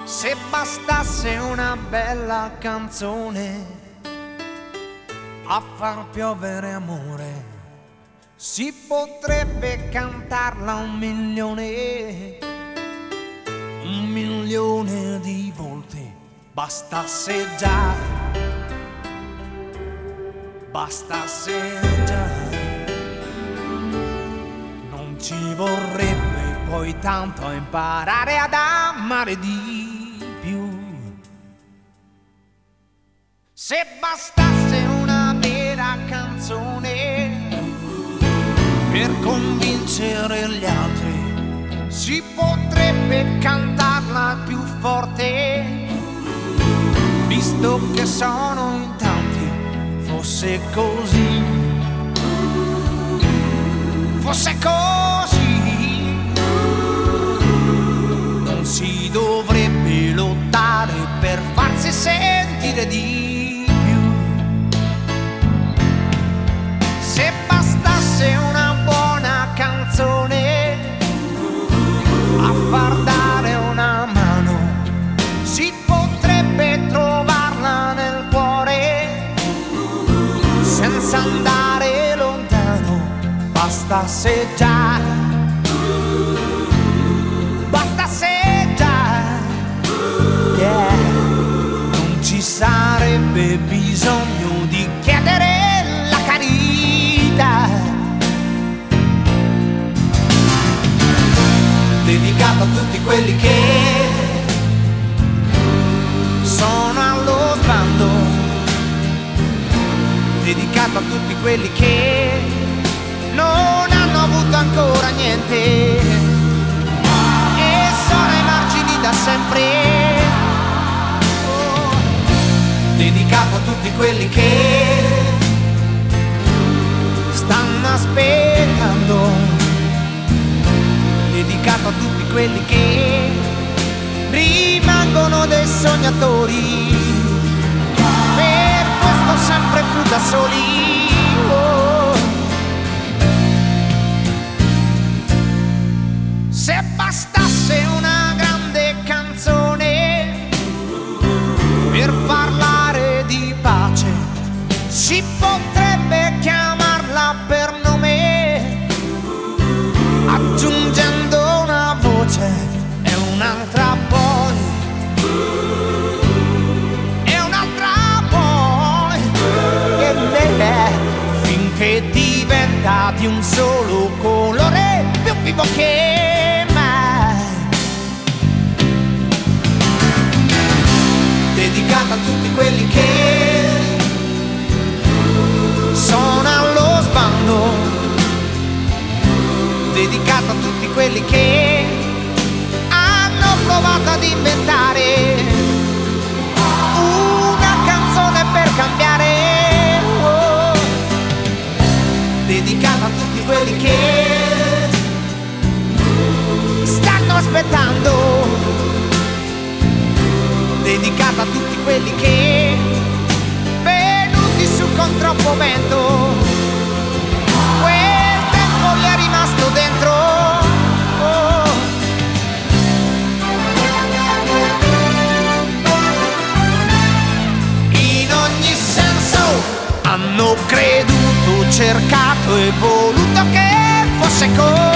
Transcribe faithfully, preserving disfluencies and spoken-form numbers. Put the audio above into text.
Se bastasse una bella canzone a far piovere amore, si potrebbe cantarla un milione, un milione di volte. Bastasse già, bastasse già, non ci vorrebbe poi tanto imparare ad amare di più. Se bastasse una vera canzone per convincere gli altri, si potrebbe cantarla più forte, visto che sono in tanti. Fosse così, fosse così, non si dovrebbe lottare per farsi sentire di più. Se bastasse una buona canzone a far dare una mano, si potrebbe trovarla nel cuore senza andare lontano. Bastasse già, bastasse già, yeah. Non ci sarebbe bisogno di chiedere la carità. Dedicato a tutti quelli che sono allo sbando, dedicato a tutti quelli che non hanno avuto ancora niente e sono ai margini da sempre. Oh, dedicato a tutti quelli che stanno aspettando, dedicato a tutti quelli che rimangono dei sognatori, per questo sempre più da soli. Oh. Se bastasse una grande canzone per parlare di pace, si potrebbe chiamarla per nome, aggiungendo una voce e un'altra poi, e un'altra poi, e lei, finché diventa di un solo colore, più vivo che mai. Dedicata a tutti quelli che sono allo sbando, dedicata a tutti quelli che hanno provato ad inventare una canzone per cambiare. Oh. Dedicata a tutti quelli che stanno aspettando, dedicata a tutti quelli che venuti su con troppo vento, quel tempo gli è rimasto dentro. Oh. In ogni senso hanno creduto, cercato e voluto che fosse così.